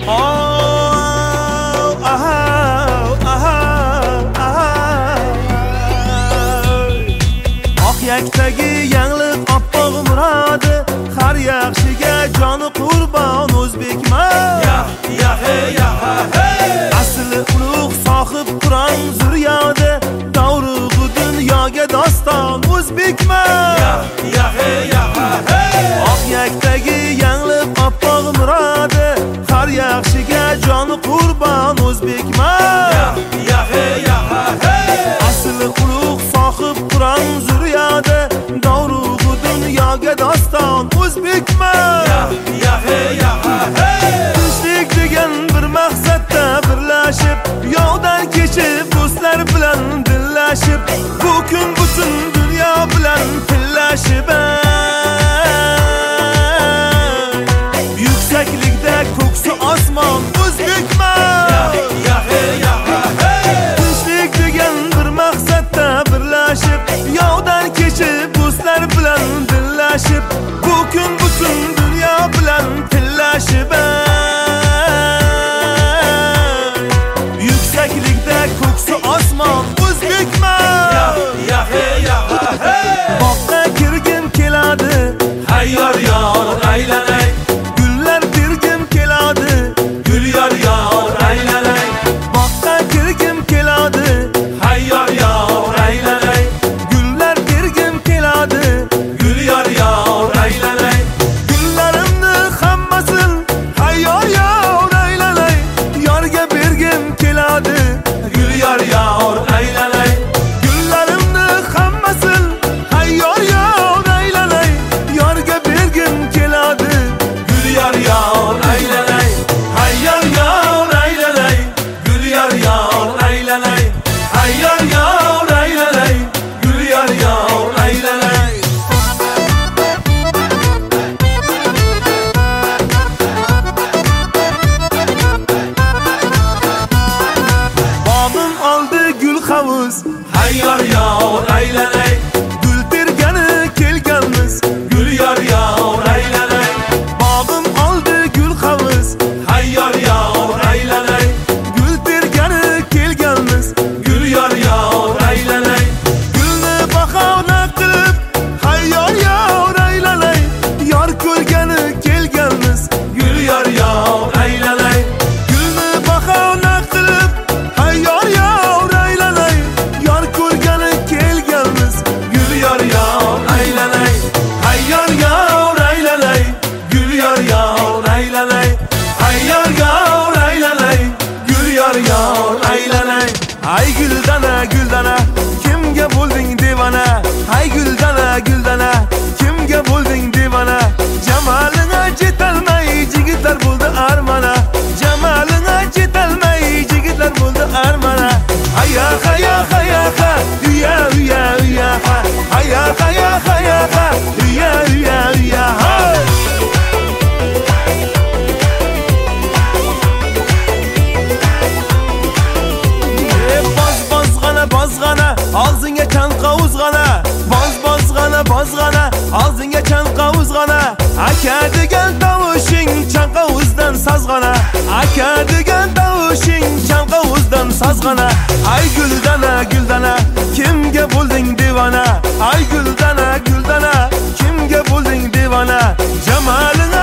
Yakdagi yangliq oppoq murodi, har yaxshiga joni qurbon o'zbekman. Ya hey. Asli ulug' sohib Qur'on zuriyodi, davru dunyoga doston o'zbekman. Ya hey. Oq yakdagi yangliq oppoq murodi, har yaxshiga joni qurbon o'zbekman. Ya hey. Asli ulug' sohib Qur'on zuriyodi, davru dunyoga doston o'zbekman. Ya hey. Tinchlik degan bir maqsadda birlashib, yovdan kechib do'stlar bilan dillashib, bu kun butun dunyo bilan tillashib, yuksaklikda ko'ksi osmon o'zbekman. Ya hey. Tinchlik degan bir maqsadda birlashib, yovdan kechib do'stlar bilan dillashib, bu kun butun dunyo bilan tillashib, yuksaklikda ko'ksi osmon o'zbekman. Ya hey. Boqqa kirgim keladi, hayyor yor aylanay, gullar bergim keladi, gul yor aylanay. Boqqa kirgim keladi, hayyor yor aylanay, gullar bergim keladi, gul yor aylanay. Gullarimni hammasin hayyor yor aylanay, yorga bergim keladi, gul yor aylanay. Gullarimni hammasin hayyor yor aylanay, yorga bergim keladi, gul yor aylanay. Hayyor yor aylanay, gul yor aylanay. Hayyor yor aylanay, gul yor aylanay. Bog'im oldi gul havuz, hayyor yor aylanay. Gul tergani kelganmiz, gul yor aylanay. Bog'im oldi gul havuz, hayyor yor aylanay. Gul tergani kelganmiz, gul yor aylanay. Gulni bahona qilib, hayyor yor aylanay. Yor ko'rgani kelganmiz, gul yor aylanay. Gulni bahona qilib, hayyor yor aylanay. Yor ko'rgani kelganmiz, gul yor aylanay. Hayyor yor aylanay, gul yor aylanay. Hayyor yor aylanay, gul yor aylanay. Ay guldana, kimga bo'lding devona? Ay guldana, kimga bo'lding devona? Jamalinga jetolmay jigitlar bo'ldi armana. Jamalinga jetolmay jigitlar bo'ldi armana. Haya, uya, ha. Haya, uya, ha. Bozg'ana, og'zingga chanqa uzg'ana. Bozg'ana, og'zingga chanqa uzg'ana. Aka degan tovushing chanqa uzdan sazg'ana. Aka degan tovushing chanqa uzdan sazg'ana. Ay guldana, kimga bo'lding devona? Ay guldana, kimga bo'lding devona? Jamalinga